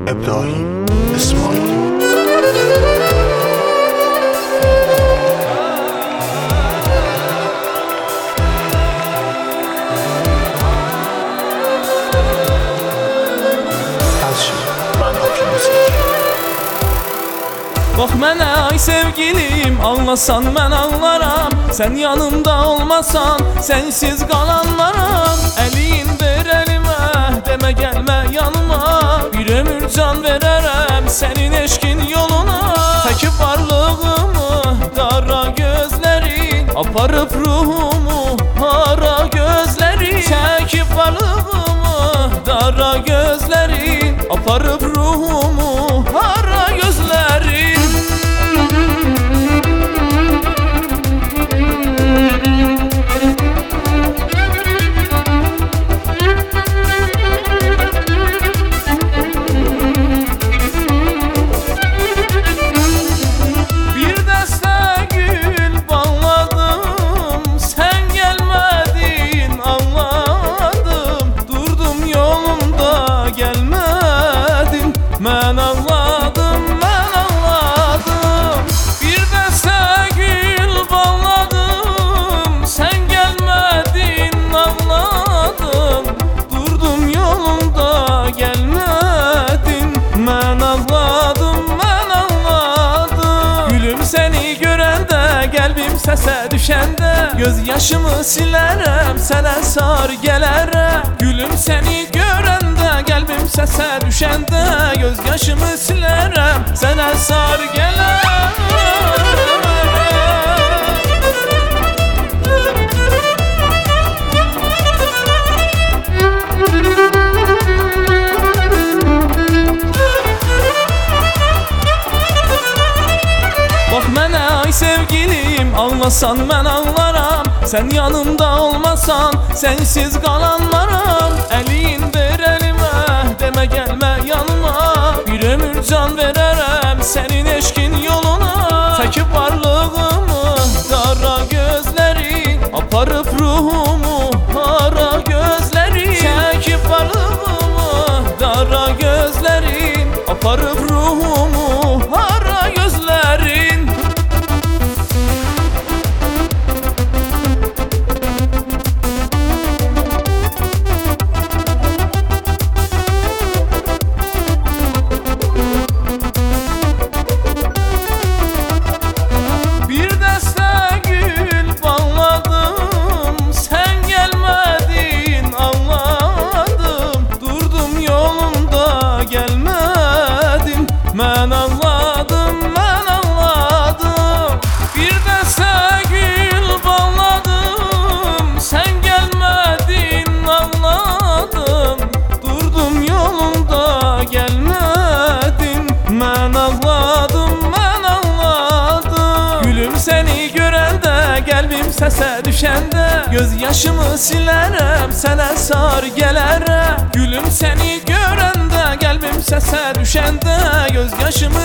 إبراهيم إسماعيل. Bax mənə ay sevgilim, ağlasan mən ağlaram. Sən yanımda olmasan, sensiz qalanlaram. Əlin ver əlimə, demə gəlmə yanıma. Bir ömür can verərəm sənin eşkin yoluna. Çəkib varlığımı, qara gözlərin, aparıb ruhumu, hara gözlərin. Çəkib varlığımı, qara gözlərin, aparıb ruhumu, hara gözlərin. Mən ağladım, mən ağladım. Bir dəstə gül bağladım, sən gəlmədin, ağladım. Durdum yolunda, gəlmədin. Mən ağladım, mən ağladım. Gülüm səni görəndə, qəlbim səsə düşəndə, göz yaşımı silərəm, sənə sar gələrəm. Gülüm səni görəndə, qəlbim səsə düşəndə, göz yaşımı silərəm, sənə sar gələrəm. Bax mənə ay sevgilim, ağlasan mən ağlaram. Sən yanımda olmasan, sensiz qalanlaram. Əlin ver əlimə, demə gəlmə yanıma. Bir ömür can verərəm sənin eşkin yoluna. Çəkib varlığımı, qara gözlərin, aparıb ruhumu, hara gözlərin. Çəkib varlığımı, qara gözlərin, aparıb ruhumu, hara gözlərin. Mən ağladım, mən ağladım. Bir dəstə gül bağladım, sən gəlmədin, ağladım. Durdum yolunda, gəlmədin. Mən ağladım, mən ağladım. Gülüm səni görəndə, qəlbim səsə düşəndə, göz yaşımı silərəm, sənə sar gələrəm. Gülüm səni görəndə, qəlbim səsə düşəndə, göz yaşımı